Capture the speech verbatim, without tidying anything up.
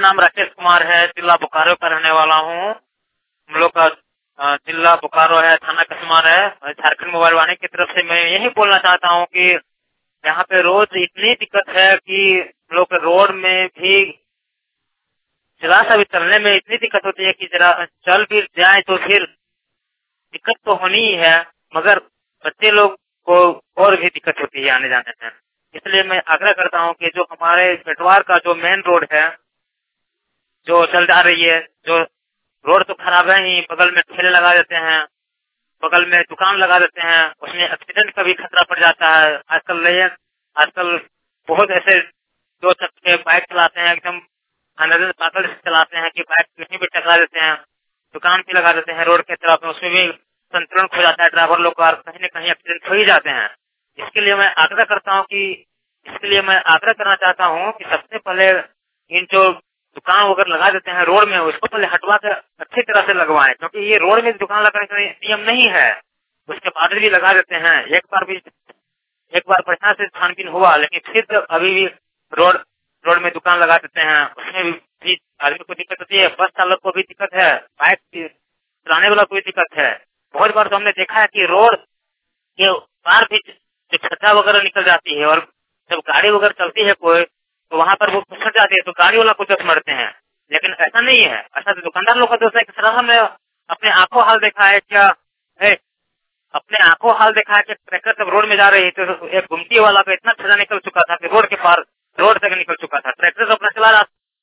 नाम राकेश कुमार है, जिला बोकारो का रहने वाला हूँ। हम लोग का अ, जिला बोकारो है, थाना कसमार है। झारखंड मोबाइल वाणी की तरफ से मैं यही बोलना चाहता हूँ कि यहाँ पे रोज इतनी दिक्कत है कि हम लोग के रोड में भी जरा सा भी चलने में इतनी दिक्कत होती है कि जरा चल भी जाए तो फिर दिक्कत तो होनी ही है, मगर बच्चे लोग को और भी दिक्कत होती है आने जाने में। इसलिए मैं आग्रह करता हूँ कि जो हमारे पेटवार का जो मेन रोड है, जो चल जा रही है, जो रोड तो खराब है ही, बगल में ठेले लगा देते हैं, बगल में दुकान लगा देते हैं, उसमें एक्सीडेंट का भी खतरा पड़ जाता है। आजकल नहीं आजकल बहुत ऐसे दो चक्के बाइक चलाते हैं, एकदम अंदर पागल से चलाते हैं कि बाइक कहीं भी टकरा देते हैं, दुकान भी लगा देते हैं रोड के तरफ में, उसमें भी संतुलन खो जाता है ड्राइवर लोग का, कहीं न कहीं एक्सीडेंट हो ही जाते हैं। इसके लिए मैं आग्रह करता हूँ कि इसके लिए मैं आग्रह करना चाहता हूँ कि सबसे पहले इन जो दुकान वगैरह लगा देते हैं रोड में, उसको पहले हटवा कर अच्छी तरह से लगवाएं, क्योंकि ये रोड में दुकान लगाने का नियम नहीं है। उसके बाद भी लगा देते हैं, एक बार भी एक बार बढ़िया से छानबीन हुआ, लेकिन फिर तो अभी भी रोड रोड में दुकान लगा देते हैं, उसमें भी आदमी को दिक्कत होती है, बस चालक को भी दिक्कत है, बाइक चलाने वाला को भी दिक्कत है। बहुत बार तो हमने देखा है कि रोड के पार भी छत्ता वगैरह निकल जाती है, और जब गाड़ी वगैरह चलती है कोई तो वहाँ पर वो फिसल जाती है, तो गाड़ी वाला को दोष मरते हैं। लेकिन ऐसा नहीं है, ऐसा तो दुकानदार लोग का दोष है। कि हमने अपने आंखों हाल देखा है क्या है, अपने आंखों हाल देखा है कि ट्रैक्टर जब रोड में जा रही थी तो एक गुमटी वाला का इतना छजा निकल चुका था कि रोड के पार रोड तक निकल चुका था। ट्रैक्टर तो अपना चला रहा